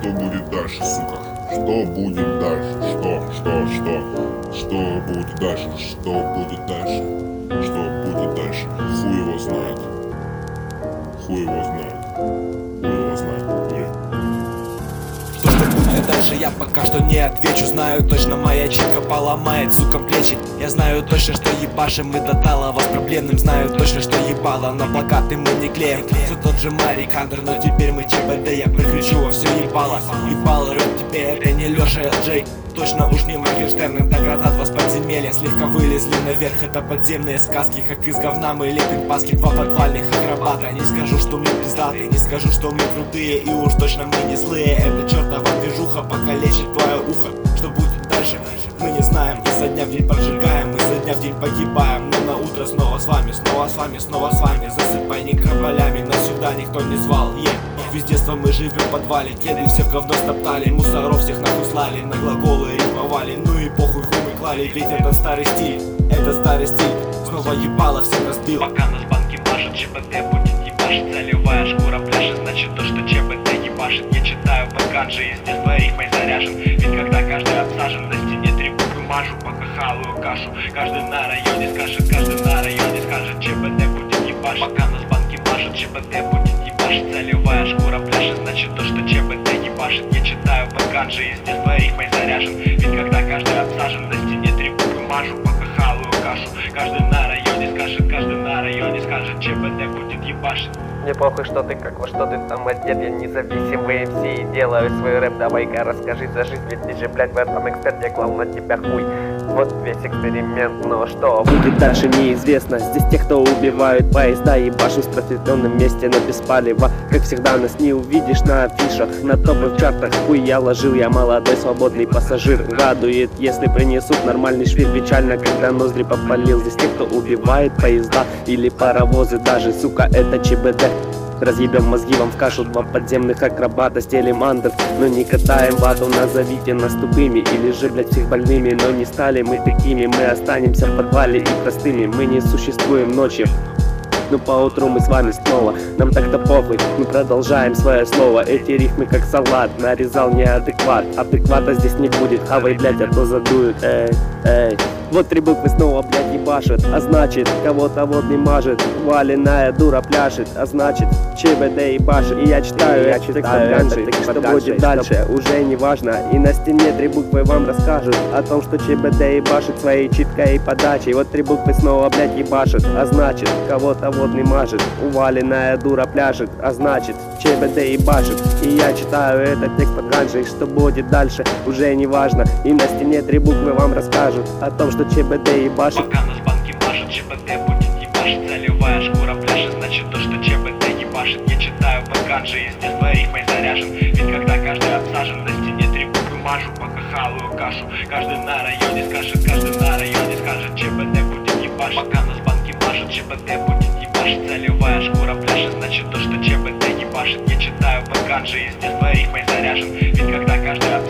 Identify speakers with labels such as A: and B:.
A: Что будет дальше, сука? Что будет дальше? Что будет дальше? Что будет дальше? Что будет дальше? Хуй его знает. Хуй его знает. Хуй его знает.
B: Что будет дальше, я пока что не отвечу. Знаю точно, моя читка поломает, сука, плечи. Я знаю точно, что ебашим мы до талого с проблемным. Знаю точно, что ебало на плакаты мы не клеим. Все тот же Марик Андер, но теперь мы ЧБД. Я прикричу во все ебало. Ебало рот теперь, это не Леша ЛД. Точно уж не Моргенштерн, это град от вас подземелья. Слегка вылезли наверх, это подземные сказки. Как из говна мы лепим паски, два подвальных акробата. Не скажу, что мы пиздатые, не скажу, что мы крутые. И уж точно мы не злые, это чертова движуха покалечит твое ухо. Что будет дальше, мы не знаем. Изо дня в день поджигаем, изо дня в день погибаем. Но на утро снова с вами, снова с вами, снова с вами. Засыпай некрополями, нас сюда никто не звал. Весь детство мы живем в подвале, кеды все в говно стоптали. Мусоров всех нахуй слали, на глаголы рифмовали. Ну и похуй, хуй мы клали, ведь это старый стиль. Это старый стиль, снова ебало всех разбил.
C: Пока нас банки машут, ЧБД будет ебашить. Заливая шкура пляшет, значит то, что ЧБД ебашит. Я читаю под ганджи, из детства рифмой заряжен. Ведь когда каждый обсажен, на стене три буквы мажу, пока халую кашу. Каждый на районе скажет, каждый на районе скажет, ЧБД будет ебашить. Пока нас банки машут, ЧБД будет ебашить. Заливая шкура пляшет, значит то, что ЧБД ебашит. Я читаю под ганджи, из детства рифмой заряжен. Ведь когда каждый обсажен, на стене три буквы мажу, пока халую кашу. Каждый на районе скажет, каждый на районе скажет, ЧБД будет ебашить.
D: Мне похуй, что ты как, во что ты там одет. Я независимый МС и делаю свой рэп. Давай-ка расскажи за жизнь, ведь ты же, блядь, в этом эксперт. Я клал на тебя хуй. Вот весь эксперимент, но что будет дальше неизвестно. Здесь те, кто убивают поезда, ебашим в просветленном месте, но без палева. Как всегда, нас не увидишь на афишах, на топовых чартах. Хуй я ложил, я молодой свободный пассажир. Радует, если принесут нормальный швид. Печально, когда ноздри попалил. Здесь те, кто убивает поезда или паровозы даже, сука, это ЧБД. Разъебем мозги вам в кашу, два подземных акробата, стелим андер, но не катаем вату. Назовите нас тупыми или же, блять, всех больными, но не стали мы такими. Мы останемся в подвале и простыми, мы не существуем ночью. Но поутру мы с вами снова, нам так-то похуй, мы продолжаем свое слово. Эти рифмы как салат, нарезал неадекват. Адеквата здесь не будет, хавай, блять, а то задуют. Эй. Вот три буквы снова, блядь, ебашит, а значит, кого-то водный мажет. Валеная дура пляшет, а значит, ЧБД ебашит. И я читаю текст под ганджи, что будет дальше, уже не важно. И на стене три буквы вам расскажут о том, что ЧБД ебашит своей читкой и подачей. Вот три буквы снова, блядь, ебашит, а значит, кого-то водный мажет. Уваленная дура пляшет, а значит, ЧБД ебашит. И я читаю этот текст под ганджи, что будет дальше, уже не важно. И на стене три буквы вам расскажут о том, что ЧБД ебашит.
C: Пока нас банки машут, ЧБД будет ебашить. Заливая шкура пляшет, значит то, что ЧБД ебашит. Я читаю под ганджи, из детства рифмой заряжен. Ведь когда каждый обсажен, на стене три буквы мажу, пока халую кашу. Каждый на районе скажет, каждый на районе скажет, ЧБД будет ебашить. Пока нас банки машут, ЧБД будет ебашить. Заливая шкура пляшет, значит то, что ЧБД ебашит. Я читаю под ганджи, из детства рифмой заряжен. Ведь когда каждый